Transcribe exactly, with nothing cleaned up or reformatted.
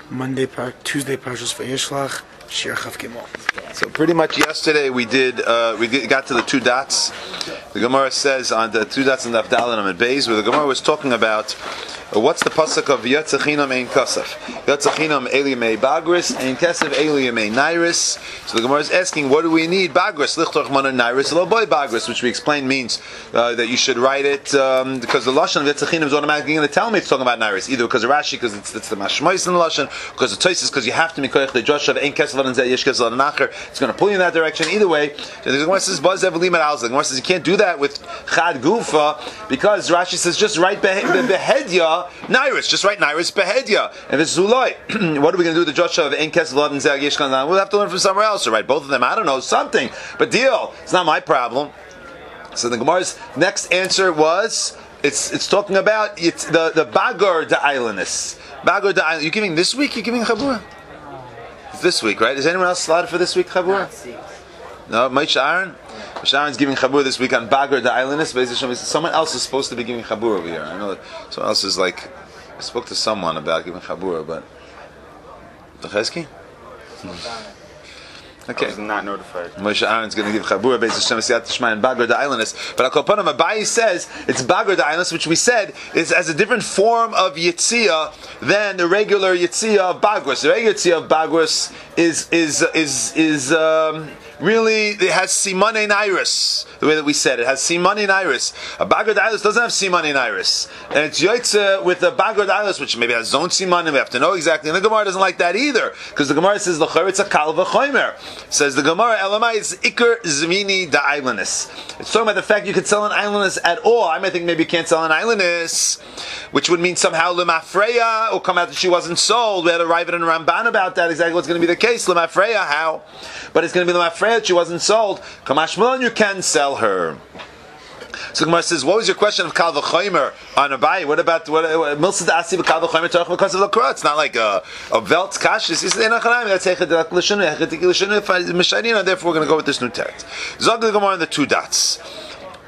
Monday, par- Tuesday, Parshas Vayishlach, Shir Chav Gimel. So pretty much yesterday we did uh, we get, got to the two dots. The Gemara says on the two dots in the Avdal and Beis, where the Gemara was talking about uh, what's the pasuk of Yatzachinam Ein Kasaf, Yatzachinam Eliyamei Bagris Ein Kesef Eliyamei Nairis. So the Gemara is asking, what do we need Bagris Lichtorch Mana Nairis Lo Boy Bagris, which we explained means uh, that you should write it um, because the lashon of Yatzachinam is automatically going to tell me it's talking about Nairis, either because of Rashi because it's, it's the Mashmois in the lashon, because of Tosis because you have to mikoich the Josh of Ein Kesef Lan Zeh Yesh Kesef Lan Nacher. It's going to pull you in that direction. Either way, the Gemara says, the Gemara says you can't do that with Chad Gufa because Rashi says just write Behedya Nairis, just write Nairis Behedya. And this is Uloi. What are we going to do with the Joshua of Ein Kesef Lan Zeh Yesh Kesef Lan? We'll have to learn from somewhere else, or write both of them. I don't know, something. But deal, it's not my problem. So the Gemara's next answer was, it's it's talking about it's the, the Bagar Da'ilanis. Bagar Da'ilanis. You're giving this week? You're giving Chabura? This week, right? Is anyone else slotted for this week, Chabur? No, Moshe Aaron? Moshe Aaron's giving Chabur this week on Bagar the Islandist. Someone else is supposed to be giving Chabur over here. I know that someone else is like, I spoke to someone about giving Chabur, but... Dechesky? Okay. I was not notified. Moshe Aaron's going to give Chabur based on Siyat Tishma and Bagar the Islandist. But Akopanam Abayi says it's Bagar the Islandist, which we said is as a different form of Yitzia than the regular Yitzia of Bagros. The regular Yitzia of Bagros is is is is um, really, it has Siman Iris, the way that we said it. It has Siman Iris. A Bagar the Islandist doesn't have Siman Iris, and it's Yoitza with a Bagar the Islandist, which maybe has Zon Siman, and we have to know exactly. And the Gemara doesn't like that either, because the Gemara says the it's a Kal v'chomer. Says the Gemara, Elamai is Iker Zmini da Islandist. It's talking about the fact you could sell an islandist at all. I might think maybe you can't sell an islandist, which would mean somehow Lemafreya, or come out that she wasn't sold. We had to arrive at an Ramban about that, exactly what's going to be the case. Lemafreya, how? But it's going to be Lemafreya that she wasn't sold. Kamash Malon, you can sell her. So Gemara says, what was your question of Kal v'chomer on Abayi? What about Milsad Asi v'Kal v'chomer Torach because of the Korah? It's not like a a Velt Kash. This is Enachanayim. That's Echad L'Shanu, Echad L'Shanu. Therefore, we're going to go with this new text. Zog the Gemara on the two dots.